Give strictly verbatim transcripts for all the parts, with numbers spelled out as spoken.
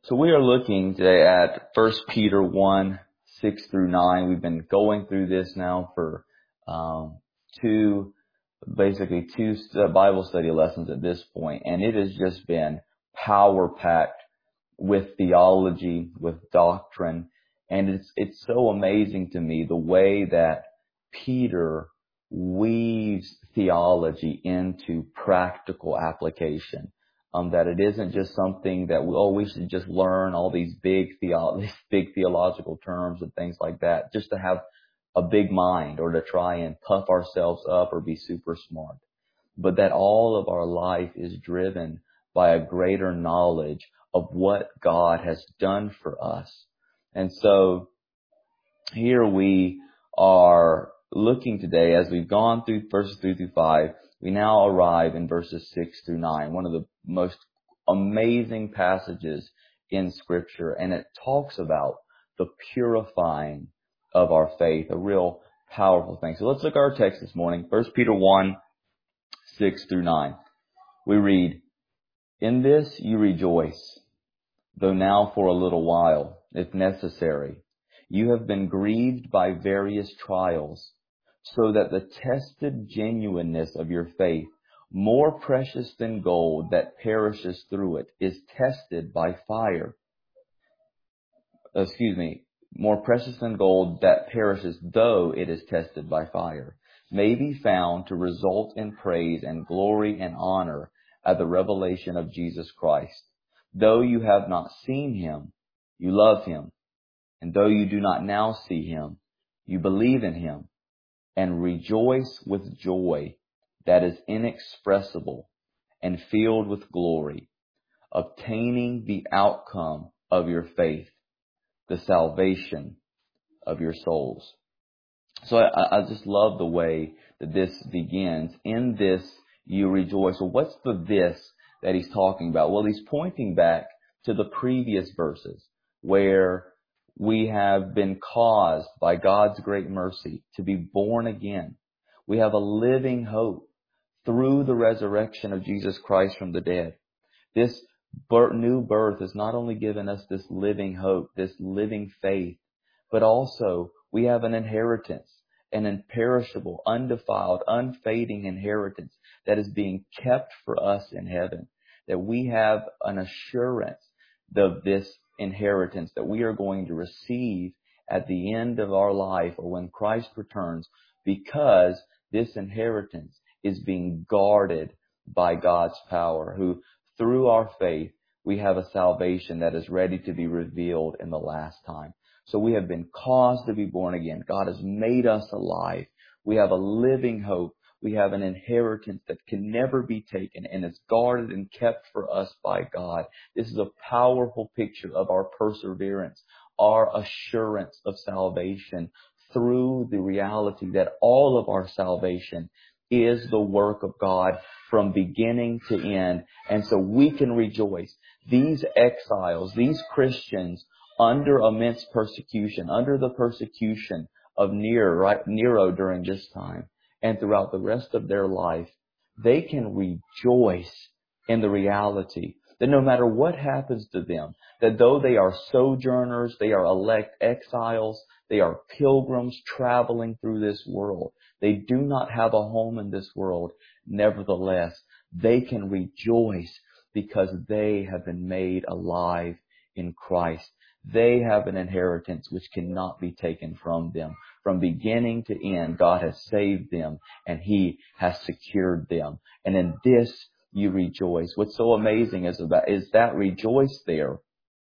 So we are looking today at First Peter one, six through nine. We've been going through this now for um, two, basically two Bible study lessons at this point, and it has just been power-packed with theology, with doctrine, and it's it's so amazing to me the way that Peter weaves theology into practical application. Um, that it isn't just something that we, oh, we should just learn all these big theo- these big theological terms and things like that, just to have a big mind or to try and puff ourselves up or be super smart. But that all of our life is driven by a greater knowledge of what God has done for us. And so here we are looking today, as we've gone through verses three through five, we now arrive in verses six through nine, one of the most amazing passages in Scripture. And it talks about the purifying of our faith, a real powerful thing. So let's look at our text this morning, First Peter one, six through nine. We read, "In this you rejoice, though now for a little while, if necessary, you have been grieved by various trials, so that the tested genuineness of your faith, more precious than gold that perishes through it, is tested by fire. Excuse me, more precious than gold that perishes, though it is tested by fire, may be found to result in praise and glory and honor at the revelation of Jesus Christ. Though you have not seen him, you love him. And though you do not now see him, you believe in him and rejoice with joy that is inexpressible and filled with glory, obtaining the outcome of your faith, the salvation of your souls." So I, I just love the way that this begins. In this you rejoice. So what's the this that he's talking about? Well, he's pointing back to the previous verses where we have been caused by God's great mercy to be born again. We have a living hope through the resurrection of Jesus Christ from the dead. This new birth has not only given us this living hope, this living faith, but also we have an inheritance, an imperishable, undefiled, unfading inheritance that is being kept for us in heaven. That we have an assurance of this inheritance that we are going to receive at the end of our life or when Christ returns, because this inheritance is being guarded by God's power, who through our faith we have a salvation that is ready to be revealed in the last time. So we have been caused to be born again. God has made us alive. We have a living hope. We have an inheritance that can never be taken and is guarded and kept for us by God. This is a powerful picture of our perseverance, our assurance of salvation through the reality that all of our salvation is the work of God from beginning to end. And so we can rejoice. These exiles, these Christians under immense persecution, under the persecution of Nero, right, Nero during this time and throughout the rest of their life, they can rejoice in the reality that no matter what happens to them, that though they are sojourners, they are elect exiles, they are pilgrims traveling through this world, they do not have a home in this world. Nevertheless, they can rejoice because they have been made alive in Christ. They have an inheritance which cannot be taken from them. From beginning to end, God has saved them and He has secured them. And in this you rejoice. What's so amazing is about is that rejoice there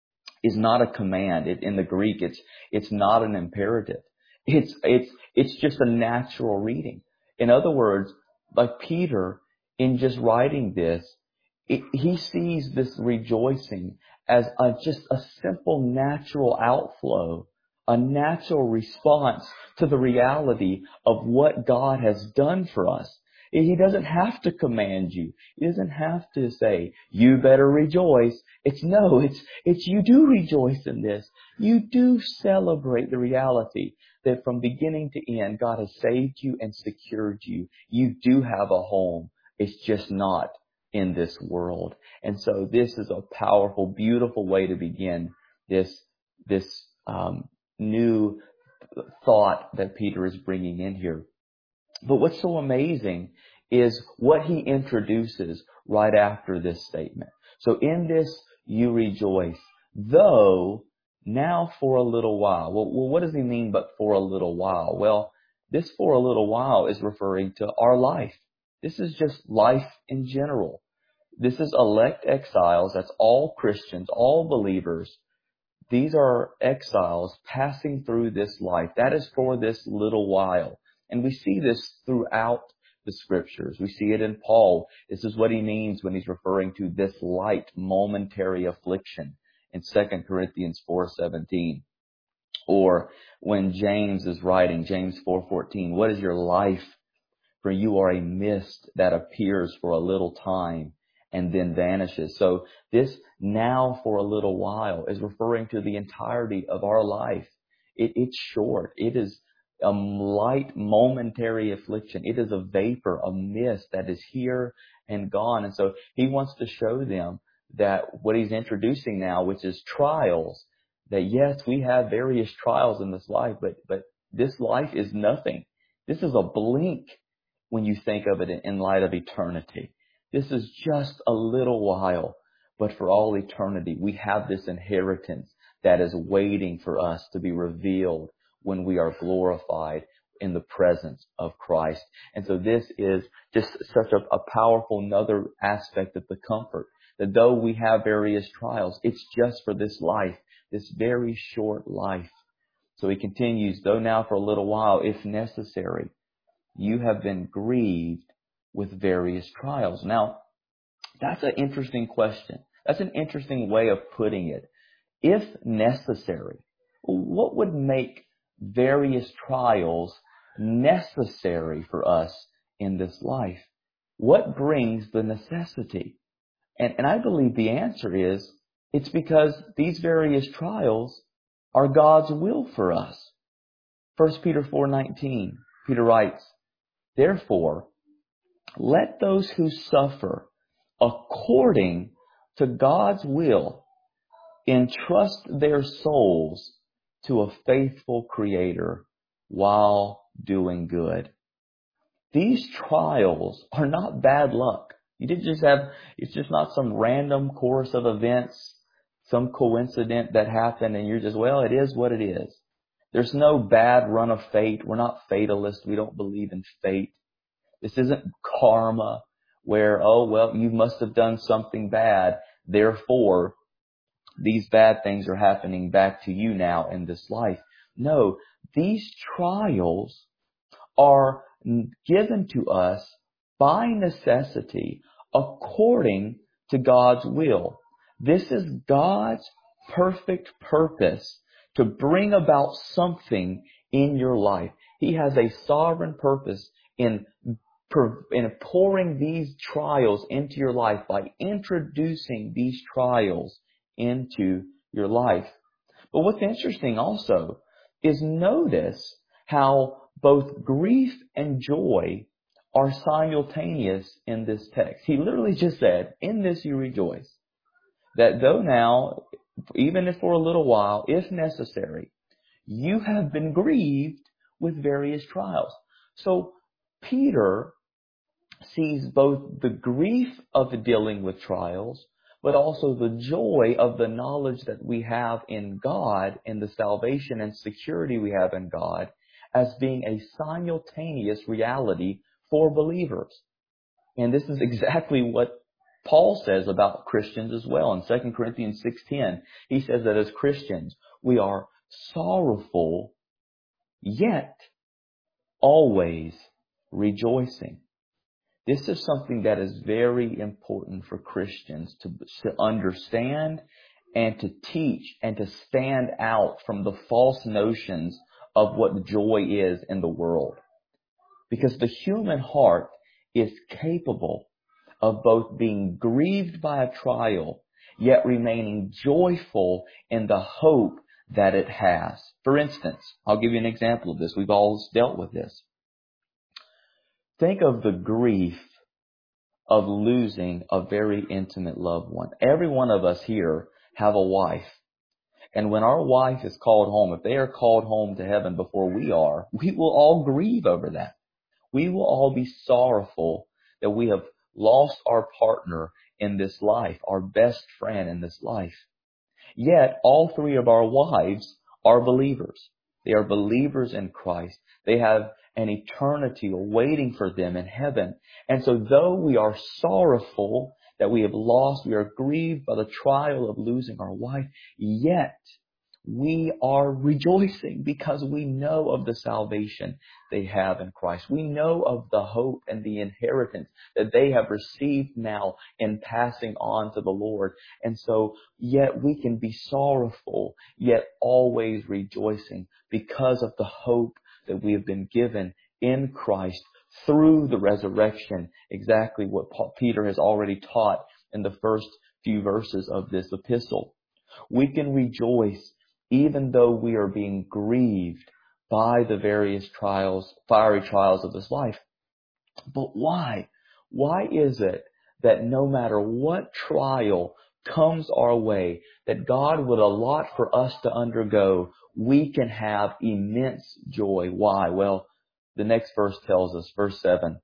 is not a command. It, in the Greek, it's it's not an imperative. It's it's it's just a natural reading. In other words, like Peter, in just writing this, it, he sees this rejoicing as a, just a simple natural outflow, a natural response to the reality of what God has done for us. He doesn't have to command you. He doesn't have to say, you better rejoice. It's no, it's, it's you do rejoice in this. You do celebrate the reality that from beginning to end, God has saved you and secured you. You do have a home. It's just not in this world. And so this is a powerful, beautiful way to begin this, this, um, new thought that Peter is bringing in here. But what's so amazing is what he introduces right after this statement. So in this, you rejoice, though now for a little while. Well, well, what does he mean, but for a little while? Well, this for a little while is referring to our life. This is just life in general. This is elect exiles. That's all Christians, all believers. These are exiles passing through this life. That is for this little while. And we see this throughout the scriptures. We see it in Paul. This is what he means when he's referring to this light momentary affliction in Second Corinthians four seventeen. Or when James is writing, James four fourteen, what is your life? For you are a mist that appears for a little time and then vanishes. So this now for a little while is referring to the entirety of our life. It, it's short. It is a light momentary affliction. It is a vapor, a mist that is here and gone. And so he wants to show them that what he's introducing now, which is trials, that yes, we have various trials in this life, but, but this life is nothing. This is a blink when you think of it in light of eternity. This is just a little while, but for all eternity, we have this inheritance that is waiting for us to be revealed when we are glorified in the presence of Christ. And so this is just such a, a powerful another aspect of the comfort, that though we have various trials, it's just for this life, this very short life. So he continues, though now for a little while, if necessary, you have been grieved with various trials. Now, that's an interesting question. That's an interesting way of putting it. If necessary, what would make various trials necessary for us in this life? What brings the necessity? And, and I believe the answer is, it's because these various trials are God's will for us. First Peter four nineteen, Peter writes, therefore, let those who suffer according to God's will entrust their souls to a faithful Creator while doing good. These trials are not bad luck. You didn't just have, it's just not some random course of events, some coincidence that happened and you're just, well, it is what it is. There's no bad run of fate. We're not fatalists. We don't believe in fate. This isn't karma where, oh, well, you must have done something bad. Therefore, these bad things are happening back to you now in this life. No, these trials are given to us by necessity according to God's will. This is God's perfect purpose to bring about something in your life. He has a sovereign purpose in in pouring these trials into your life by introducing these trials into your life. But what's interesting also is notice how both grief and joy are simultaneous in this text. He literally just said, in this you rejoice. That though now, even if for a little while, if necessary, you have been grieved with various trials. So Peter sees both the grief of dealing with trials, but also the joy of the knowledge that we have in God, in the salvation and security we have in God, as being a simultaneous reality for believers. And this is exactly what Paul says about Christians as well. In Second Corinthians six ten, he says that as Christians, we are sorrowful, yet always rejoicing. This is something that is very important for Christians to, to understand and to teach and to stand out from the false notions of what joy is in the world. Because the human heart is capable of both being grieved by a trial, yet remaining joyful in the hope that it has. For instance, I'll give you an example of this. We've all dealt with this. Think of the grief of losing a very intimate loved one. Every one of us here have a wife. And when our wife is called home, if they are called home to heaven before we are, we will all grieve over that. We will all be sorrowful that we have lost our partner in this life, our best friend in this life. Yet all three of our wives are believers. They are believers in Christ. They have an eternity awaiting for them in heaven. And so though we are sorrowful that we have lost, we are grieved by the trial of losing our wife, yet we are rejoicing because we know of the salvation they have in Christ. We know of the hope and the inheritance that they have received now in passing on to the Lord. And so yet we can be sorrowful, yet always rejoicing because of the hope that we have been given in Christ through the resurrection. Exactly what Paul, Peter has already taught in the first few verses of this epistle. We can rejoice even though we are being grieved by the various trials, fiery trials of this life. But why? Why is it that no matter what trial comes our way, that God would allot for us to undergo, we can have immense joy? Why? Well, the next verse tells us, verse seven,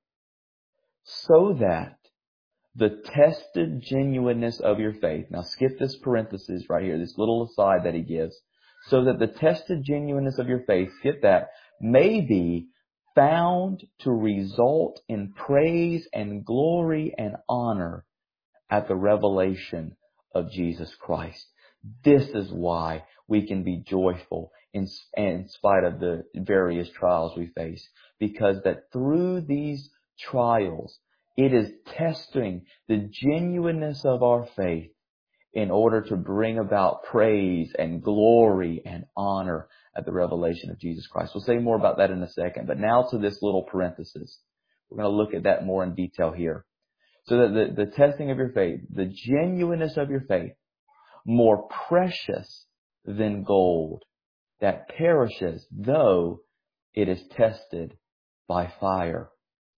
so that the tested genuineness of your faith. Now skip this parenthesis right here, this little aside that he gives. So that the tested genuineness of your faith, skip that, may be found to result in praise and glory and honor at the revelation of Jesus Christ. This is why we can be joyful in, in spite of the various trials we face. Because that through these trials, it is testing the genuineness of our faith in order to bring about praise and glory and honor at the revelation of Jesus Christ. We'll say more about that in a second. But now to this little parenthesis. We're going to look at that more in detail here. So that the, the testing of your faith, the genuineness of your faith, more precious than gold that perishes, though it is tested by fire.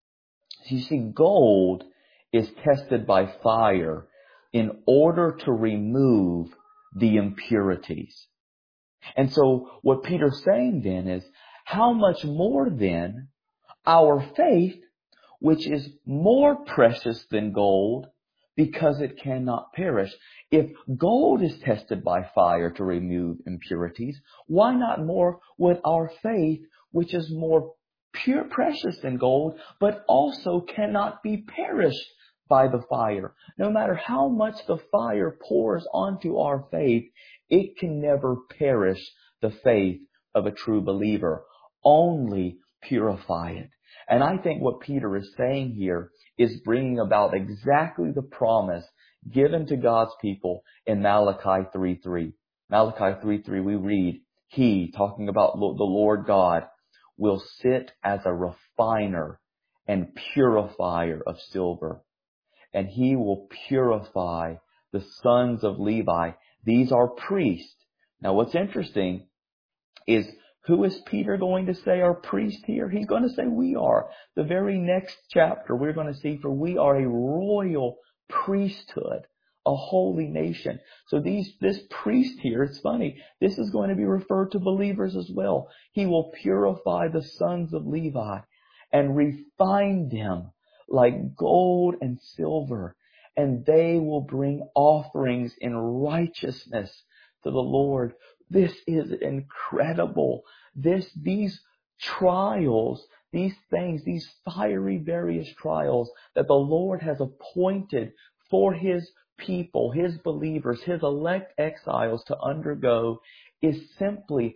So you see, gold is tested by fire in order to remove the impurities. And so what Peter's saying then is, how much more then our faith, which is more precious than gold because it cannot perish. If gold is tested by fire to remove impurities, why not more with our faith, which is more pure, precious than gold, but also cannot be perished by the fire? No matter how much the fire pours onto our faith, it can never perish the faith of a true believer. Only purify it. And I think what Peter is saying here is bringing about exactly the promise given to God's people in Malachi three three. Malachi three three, we read, He, talking about the Lord God, will sit as a refiner and purifier of silver. And He will purify the sons of Levi. These are priests. Now what's interesting is, who is Peter going to say are priests here? He's going to say we are. The very next chapter we're going to see, for we are a royal priesthood, a holy nation. So these, this priest here, it's funny, this is going to be referred to believers as well. He will purify the sons of Levi and refine them like gold and silver, and they will bring offerings in righteousness to the Lord. This is incredible. This, these trials, these things, these fiery various trials that the Lord has appointed for His people, His believers, His elect exiles to undergo, is simply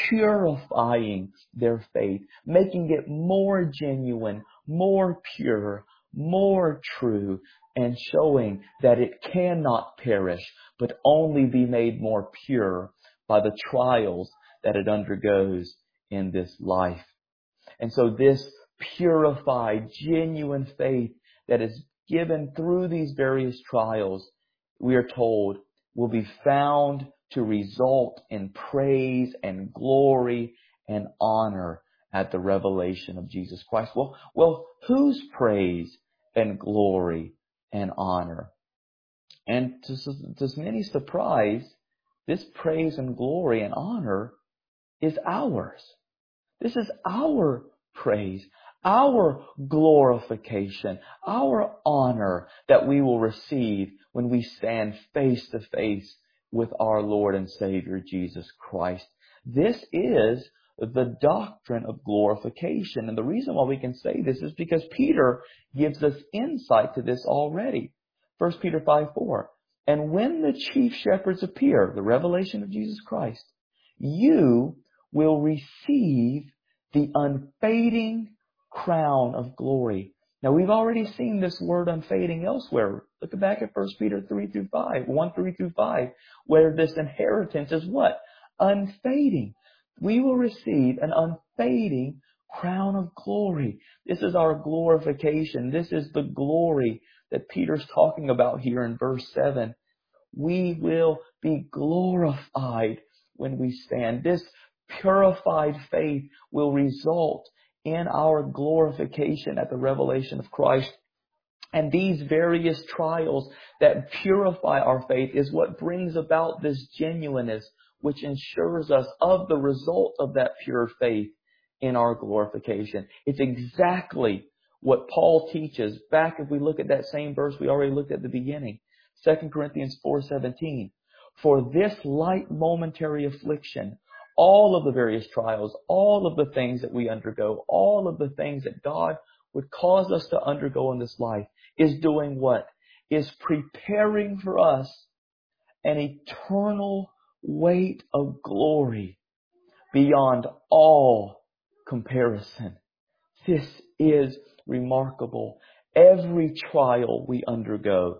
purifying their faith, making it more genuine, more pure, more true, and showing that it cannot perish, but only be made more pure by the trials that it undergoes in this life. And so this purified, genuine faith that is given through these various trials, we are told, will be found to result in praise and glory and honor at the revelation of Jesus Christ. Well, well, whose praise and glory and honor. And to, to many surprise, this praise and glory and honor is ours. This is our praise, our glorification, our honor that we will receive when we stand face to face with our Lord and Savior Jesus Christ. This is the doctrine of glorification. And the reason why we can say this is because Peter gives us insight to this already. First Peter five four. And when the chief shepherds appear, the revelation of Jesus Christ, you will receive the unfading crown of glory. Now we've already seen this word unfading elsewhere. Look back at First Peter three through five, one three through five, where this inheritance is what? Unfading. We will receive an unfading crown of glory. This is our glorification. This is the glory that Peter's talking about here in verse seven. We will be glorified when we stand. This purified faith will result in our glorification at the revelation of Christ. And these various trials that purify our faith is what brings about this genuineness, which ensures us of the result of that pure faith in our glorification. It's exactly what Paul teaches. Back, if we look at that same verse we already looked at the beginning, Second Corinthians four seventeen. For this light momentary affliction, all of the various trials, all of the things that we undergo, all of the things that God would cause us to undergo in this life is doing what? Is preparing for us an eternal weight of glory beyond all comparison. This is remarkable. Every trial we undergo,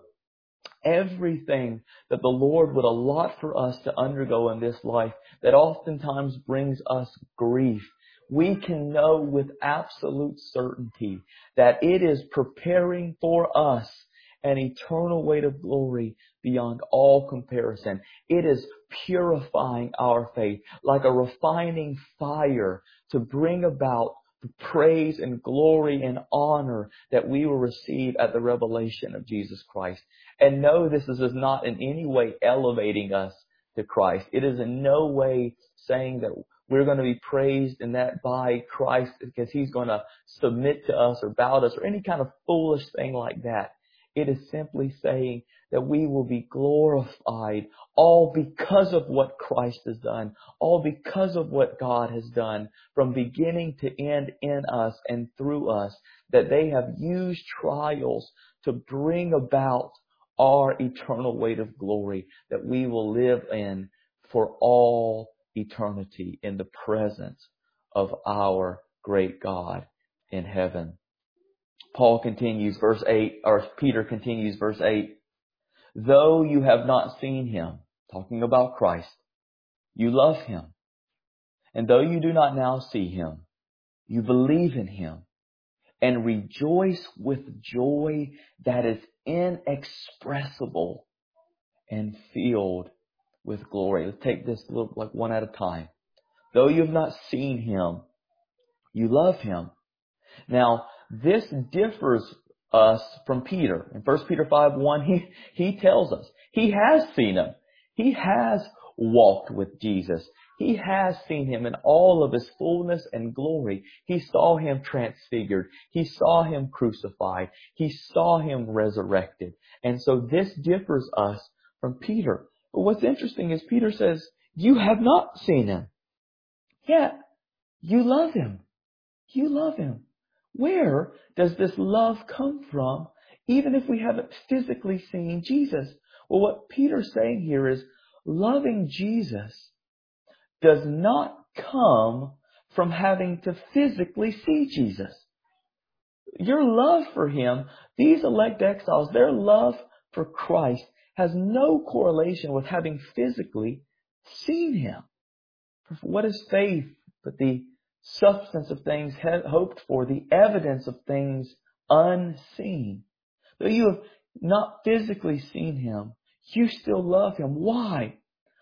everything that the Lord would allot for us to undergo in this life that oftentimes brings us grief, we can know with absolute certainty that it is preparing for us an eternal weight of glory beyond all comparison. It is purifying our faith like a refining fire to bring about the praise and glory and honor that we will receive at the revelation of Jesus Christ. And no, this is not in any way elevating us to Christ. It is in no way saying that we're going to be praised in that by Christ because He's going to submit to us or bow to us or any kind of foolish thing like that. It is simply saying that we will be glorified all because of what Christ has done, all because of what God has done from beginning to end in us and through us, that they have used trials to bring about our eternal weight of glory that we will live in for all eternity in the presence of our great God in heaven. Paul continues, verse eight, or Peter continues, verse eight. Though you have not seen Him, talking about Christ, you love Him. And though you do not now see Him, you believe in Him and rejoice with joy that is inexpressible and filled with glory. Let's take this little, like one at a time. Though you have not seen Him, you love Him. Now, this differs us from Peter. In First Peter five one, he, he tells us he has seen Him. He has walked with Jesus. He has seen Him in all of His fullness and glory. He saw Him transfigured. He saw Him crucified. He saw Him resurrected. And so this differs us from Peter. But what's interesting is Peter says, you have not seen Him. Yet you love Him. You love Him. Where does this love come from, even if we haven't physically seen Jesus? Well, what Peter's saying here is loving Jesus does not come from having to physically see Jesus. Your love for Him, these elect exiles, their love for Christ has no correlation with having physically seen Him. What is faith but the substance of things hoped for, the evidence of things unseen? Though you have not physically seen Him, you still love Him. Why?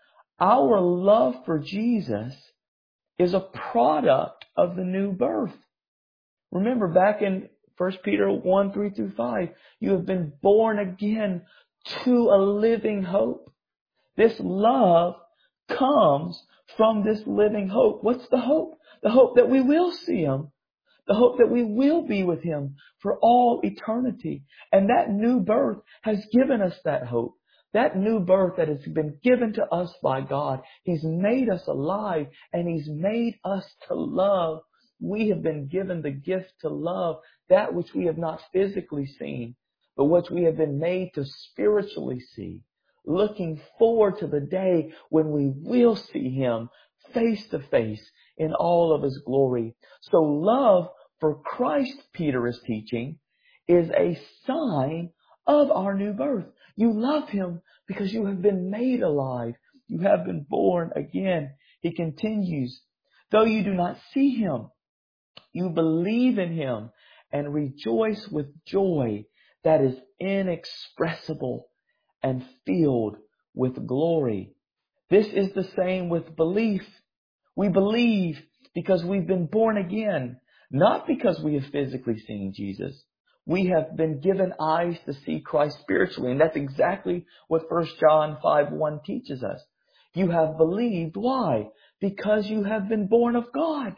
Our love for Jesus is a product of the new birth. Remember back in First Peter one, three through five. You have been born again to a living hope. This love comes from this living hope. What's the hope? The hope that we will see Him. The hope that we will be with Him for all eternity. And that new birth has given us that hope. That new birth that has been given to us by God. He's made us alive and He's made us to love. We have been given the gift to love that which we have not physically seen, but which we have been made to spiritually see. Looking forward to the day when we will see Him face to face in all of His glory. So love for Christ, Peter is teaching, is a sign of our new birth. You love Him because you have been made alive. You have been born again. He continues, though you do not see Him, you believe in Him and rejoice with joy that is inexpressible and filled with glory. This is the same with belief. We believe because we've been born again, not because we have physically seen Jesus. We have been given eyes to see Christ spiritually, and that's exactly what First John five one teaches us. You have believed. Why? Because you have been born of God.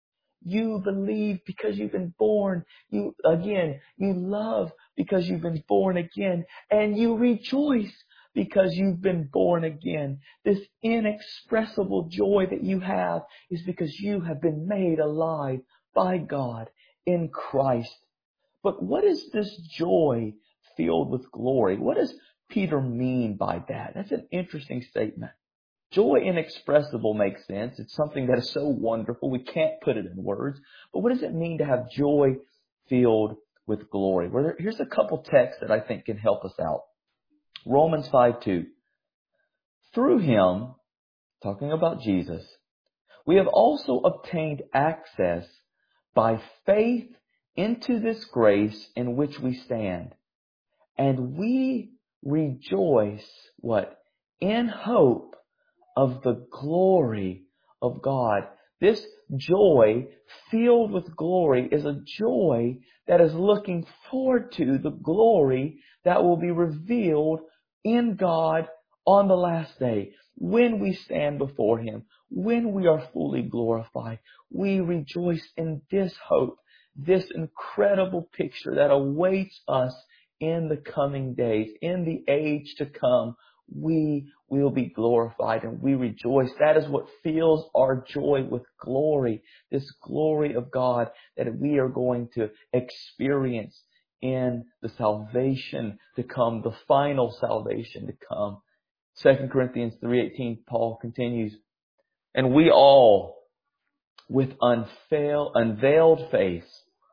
You believe because you've been born. You, again, you love because you've been born again. And you rejoice because you've been born again. This inexpressible joy that you have is because you have been made alive by God in Christ. But what is this joy filled with glory? What does Peter mean by that? That's an interesting statement. Joy inexpressible makes sense. It's something that is so wonderful. We can't put it in words. But what does it mean to have joy filled with glory? Well, here's a couple texts that I think can help us out. Romans five two. Through Him, talking about Jesus, we have also obtained access by faith into this grace in which we stand. And we rejoice, what? In hope of the glory of God. This joy filled with glory is a joy that is looking forward to the glory that will be revealed in God on the last day. When we stand before Him, when we are fully glorified, we rejoice in this hope, this incredible picture that awaits us in the coming days, in the age to come. We will be glorified and we rejoice. That is what fills our joy with glory. This glory of God that we are going to experience in the salvation to come, the final salvation to come. Second Corinthians three eighteen, Paul continues, and we all, with unveil, unveiled face,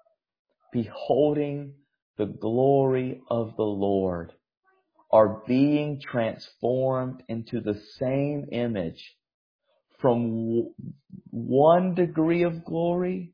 beholding the glory of the Lord, are being transformed into the same image from one degree of glory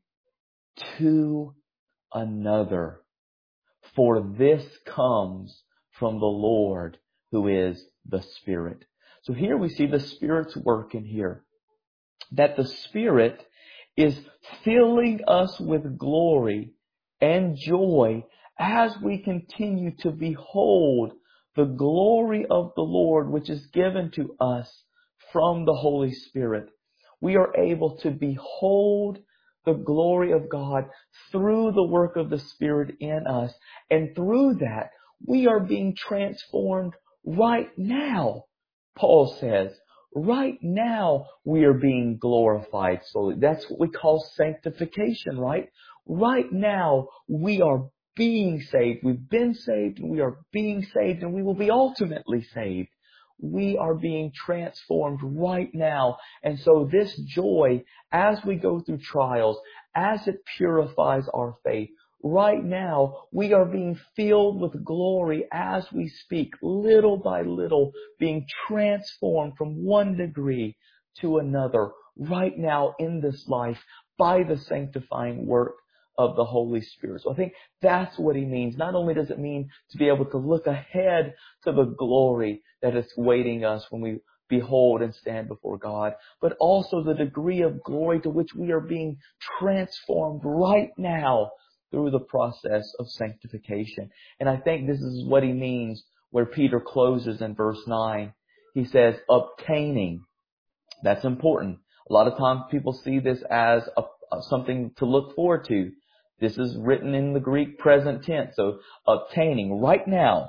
to another. For this comes from the Lord, who is the Spirit. So here we see the Spirit's work in here. That the Spirit is filling us with glory and joy as we continue to behold the glory of the Lord, which is given to us from the Holy Spirit. We are able to behold the glory of God through the work of the Spirit in us. And through that, we are being transformed right now. Paul says, right now we are being glorified slowly. That's what we call sanctification, right? Right now we are being saved. We've been saved and we are being saved and we will be ultimately saved. We are being transformed right now. And so this joy, as we go through trials, as it purifies our faith, right now we are being filled with glory as we speak, little by little, being transformed from one degree to another right now in this life by the sanctifying work of the Holy Spirit. So I think that's what he means. Not only does it mean to be able to look ahead to the glory that is waiting us when we behold and stand before God, but also the degree of glory to which we are being transformed right now through the process of sanctification. And I think this is what he means where Peter closes in verse nine. He says, obtaining. That's important. A lot of times people see this as a, a, something to look forward to. This is written in the Greek present tense. So obtaining, right now,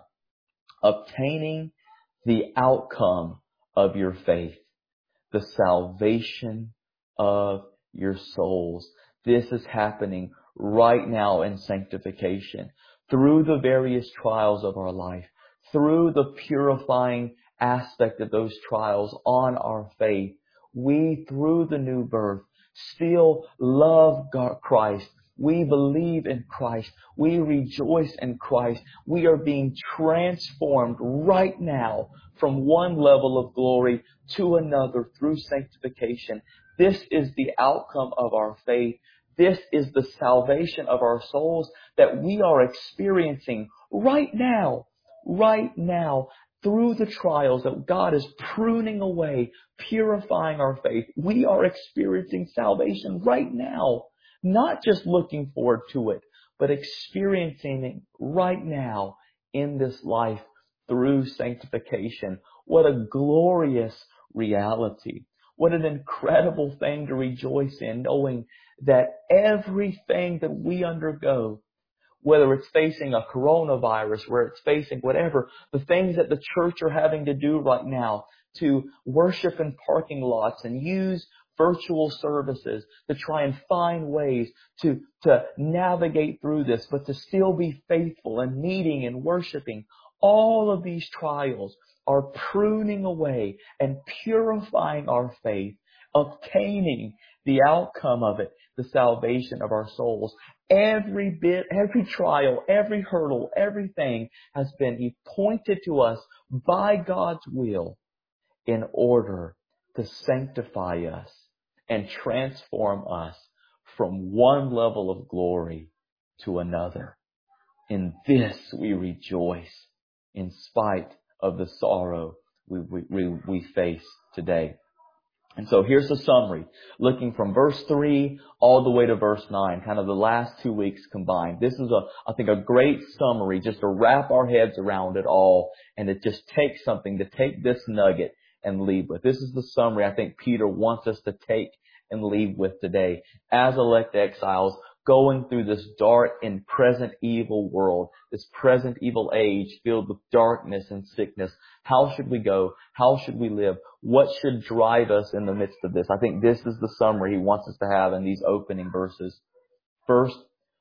obtaining the outcome of your faith, the salvation of your souls. This is happening right now in sanctification, through the various trials of our life, through the purifying aspect of those trials on our faith. We, through the new birth, still love God, Christ. We believe in Christ. We rejoice in Christ. We are being transformed right now from one level of glory to another through sanctification. This is the outcome of our faith. This is the salvation of our souls that we are experiencing right now, right now, through the trials that God is pruning away, purifying our faith. We are experiencing salvation right now, not just looking forward to it, but experiencing it right now in this life through sanctification. What a glorious reality. What an incredible thing to rejoice in, knowing that everything that we undergo, whether it's facing a coronavirus, where it's facing whatever, the things that the church are having to do right now to worship in parking lots and use virtual services to try and find ways to, to navigate through this, but to still be faithful and meeting and worshiping. All of these trials are pruning away and purifying our faith, obtaining the outcome of it, the salvation of our souls. Every bit, every trial, every hurdle, everything has been pointed to us by God's will in order to sanctify us and transform us from one level of glory to another. In this we rejoice in spite of the sorrow we, we, we face today. And so here's the summary, looking from verse three all the way to verse nine, kind of the last two weeks combined. This is, a, I think, a great summary just to wrap our heads around it all and to just take something, to take this nugget and leave with. This is the summary I think Peter wants us to take and leave with today. As elect exiles, going through this dark and present evil world, this present evil age filled with darkness and sickness. How should we go? How should we live? What should drive us in the midst of this? I think this is the summary he wants us to have in these opening verses. First,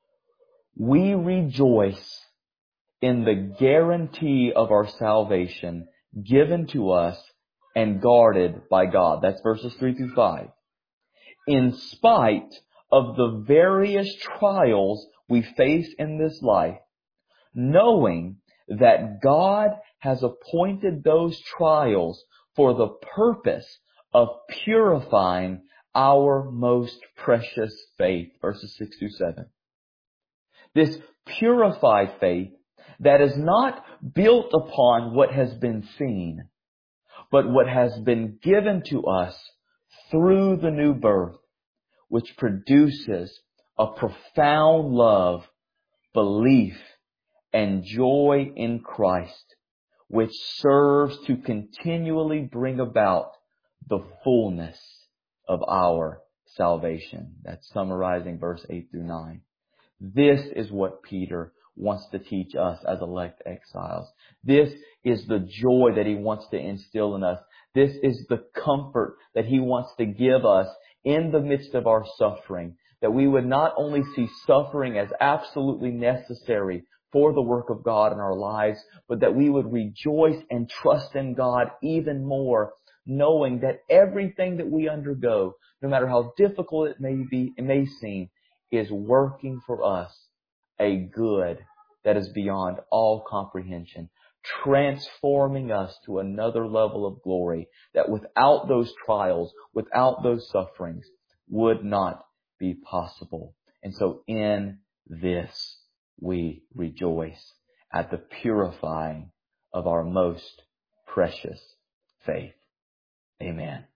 we rejoice in the guarantee of our salvation given to us and guarded by God. That's verses three through five. In spite of the various trials we face in this life, knowing that God has appointed those trials for the purpose of purifying our most precious faith. Verses six through seven. This purified faith that is not built upon what has been seen, but what has been given to us through the new birth, which produces a profound love, belief, and joy in Christ, which serves to continually bring about the fullness of our salvation. That's summarizing verse eight through nine. This is what Peter wants to teach us as elect exiles. This is the joy that he wants to instill in us. This is the comfort that he wants to give us in the midst of our suffering. That we would not only see suffering as absolutely necessary for the work of God in our lives, but that we would rejoice and trust in God even more, knowing that everything that we undergo, no matter how difficult it may be, it may seem, is working for us a good that is beyond all comprehension, transforming us to another level of glory that without those trials, without those sufferings, would not be possible. And so in this we rejoice at the purifying of our most precious faith. Amen.